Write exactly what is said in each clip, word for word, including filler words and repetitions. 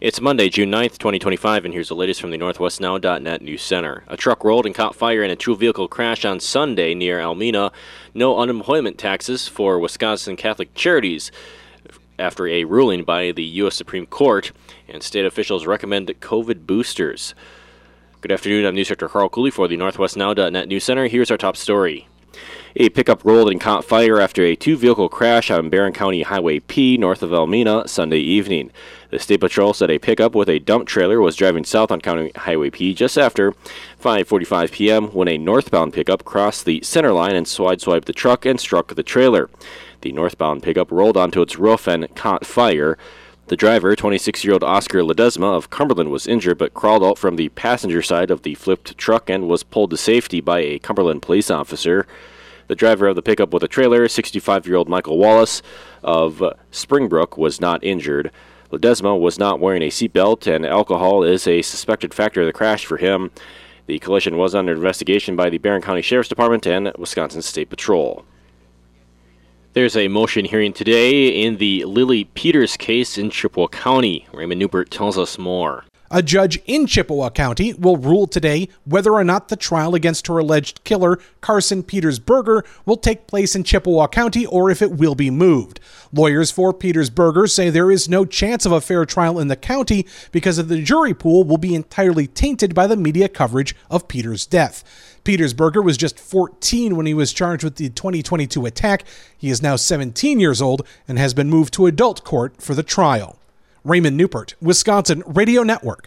It's Monday, June ninth, twenty twenty-five, and here's the latest from the Northwest Now dot net News Center. A truck rolled and caught fire in a two-vehicle crash on Sunday near Almena. No unemployment taxes for Wisconsin Catholic Charities after a ruling by the U S Supreme Court, and state officials recommend COVID boosters. Good afternoon, I'm News Director Carl Cooley for the Northwest Now dot net News Center. Here's our top story. A pickup rolled and caught fire after a two-vehicle crash on Barron County Highway P north of Almena Sunday evening. The State Patrol said a pickup with a dump trailer was driving south on County Highway P just after five forty-five p.m. when a northbound pickup crossed the center line and sideswiped the truck and struck the trailer. The northbound pickup rolled onto its roof and caught fire. The driver, twenty-six-year-old Oscar Ledesma of Cumberland, was injured but crawled out from the passenger side of the flipped truck and was pulled to safety by a Cumberland police officer. The driver of the pickup with a trailer, sixty-five-year-old Michael Wallace of Springbrook, was not injured. Ledesma was not wearing a seatbelt, and alcohol is a suspected factor of the crash for him. The collision was under investigation by the Barron County Sheriff's Department and Wisconsin State Patrol. There's a motion hearing today in the Lily Peters case in Chippewa County. Raymond Newbert tells us more. A judge in Chippewa County will rule today whether or not the trial against her alleged killer, Carson Petersberger, will take place in Chippewa County or if it will be moved. Lawyers for Petersberger say there is no chance of a fair trial in the county because of the jury pool will be entirely tainted by the media coverage of Peters' death. Petersberger was just fourteen when he was charged with the twenty twenty-two attack. He is now seventeen years old and has been moved to adult court for the trial. Raymond Newport, Wisconsin Radio Network.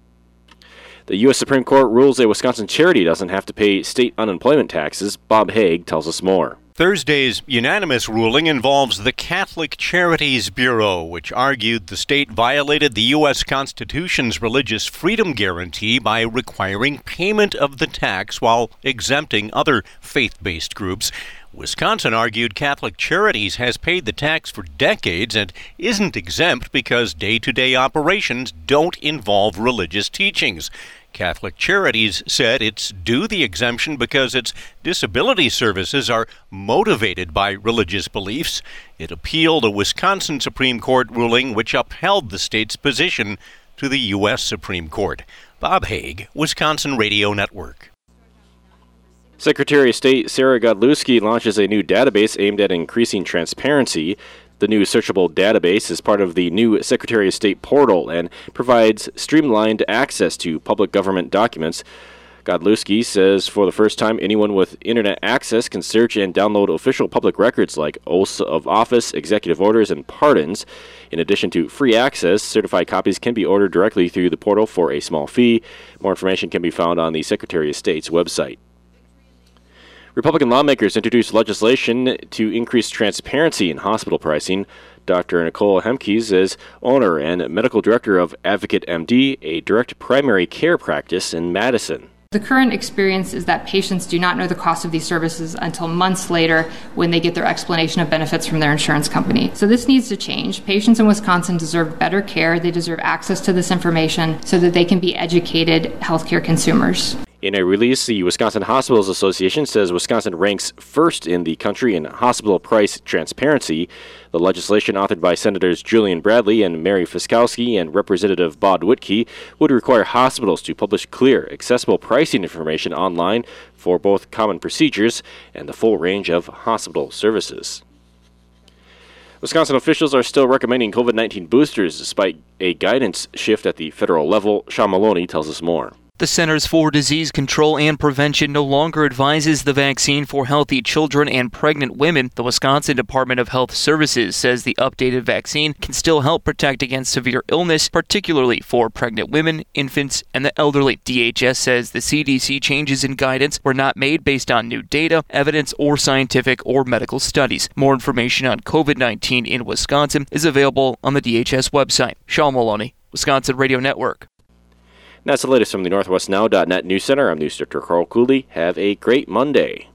The U S Supreme Court rules a Wisconsin charity doesn't have to pay state unemployment taxes. Bob Haig tells us more. Thursday's unanimous ruling involves the Catholic Charities Bureau, which argued the state violated the U S Constitution's religious freedom guarantee by requiring payment of the tax while exempting other faith-based groups. Wisconsin argued Catholic Charities has paid the tax for decades and isn't exempt because day-to-day operations don't involve religious teachings. Catholic Charities said it's due the exemption because its disability services are motivated by religious beliefs. It appealed a Wisconsin Supreme Court ruling which upheld the state's position to the U S Supreme Court. Bob Haig, Wisconsin Radio Network. Secretary of State Sarah Godlewski launches a new database aimed at increasing transparency. The new searchable database is part of the new Secretary of State portal and provides streamlined access to public government documents. Godlewski says for the first time, anyone with internet access can search and download official public records like oaths of office, executive orders, and pardons. In addition to free access, certified copies can be ordered directly through the portal for a small fee. More information can be found on the Secretary of State's website. Republican lawmakers introduced legislation to increase transparency in hospital pricing. Doctor Nicole Hemkes is owner and medical director of Advocate M D, a direct primary care practice in Madison. The current experience is that patients do not know the cost of these services until months later when they get their explanation of benefits from their insurance company. So this needs to change. Patients in Wisconsin deserve better care. They deserve access to this information so that they can be educated healthcare consumers. In a release, the Wisconsin Hospitals Association says Wisconsin ranks first in the country in hospital price transparency. The legislation, authored by Senators Julian Bradley and Mary Fiskowski and Representative Bod Whitkey, would require hospitals to publish clear, accessible pricing information online for both common procedures and the full range of hospital services. Wisconsin officials are still recommending COVID nineteen boosters despite a guidance shift at the federal level. Sean Maloney tells us more. The Centers for Disease Control and Prevention no longer advises the vaccine for healthy children and pregnant women. The Wisconsin Department of Health Services says the updated vaccine can still help protect against severe illness, particularly for pregnant women, infants, and the elderly. D H S says the C D C changes in guidance were not made based on new data, evidence, or scientific or medical studies. More information on COVID nineteen in Wisconsin is available on the D H S website. Sean Maloney, Wisconsin Radio Network. That's the latest from the Northwest Now dot net News Center. I'm News Director Carl Cooley. Have a great Monday.